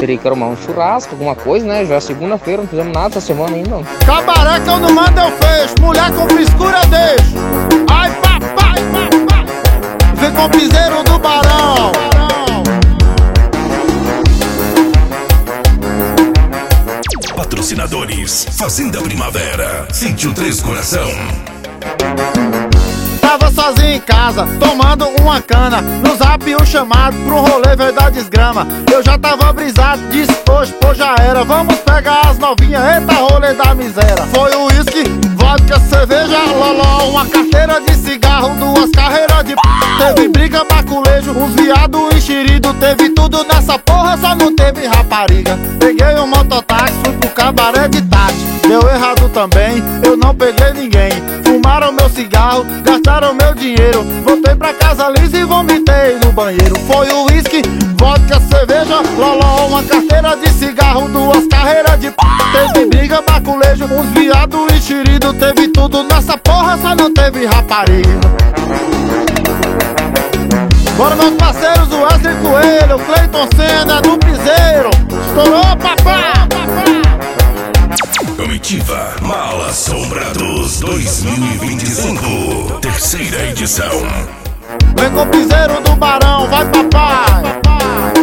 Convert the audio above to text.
teria que arrumar um churrasco, alguma coisa, né? Já é segunda-feira, não fizemos nada essa semana ainda, não. Cabaré que eu não mando eu fecho, mulher com frescura eu deixo. Ai papai, papai, vem com o piseiro do Barão. Patrocinadores: Fazenda Primavera, Sítio Três Coração. Tava sozinho em casa, tomando uma cana. No zap um chamado pro rolê veio da desgrama. Eu já tava brisado, disse hoje, pô já era. Vamos pegar as novinhas, eita rolê da miséria. Foi o uísque, vodka, cerveja, loló, uma carteira de cigarro, duas carreiras de p. Teve briga, baculejo, uns viado enxerido. Teve tudo nessa porra, só não teve rapariga. Peguei um mototáxi, fui pro cabaré de táxi. Deu errado também, eu não peguei ninguém. Fumaram meu cigarro, gastaram meu dinheiro. Voltei pra casa lisa e vomitei no banheiro. Foi o uísque, vodka, cerveja, loló, uma carteira de cigarro, duas carreiras de p. Teve briga, baculejo, uns viado enxerido. Teve tudo nessa porra, só não teve rapariga. Bora meus parceiros, o Wesley Coelho, o Cleiton Senna do Piseiro. Estourou papá! Comitiva Mala Assombrados 2025, terceira edição. Vem com o piseiro do Barão, vai papai!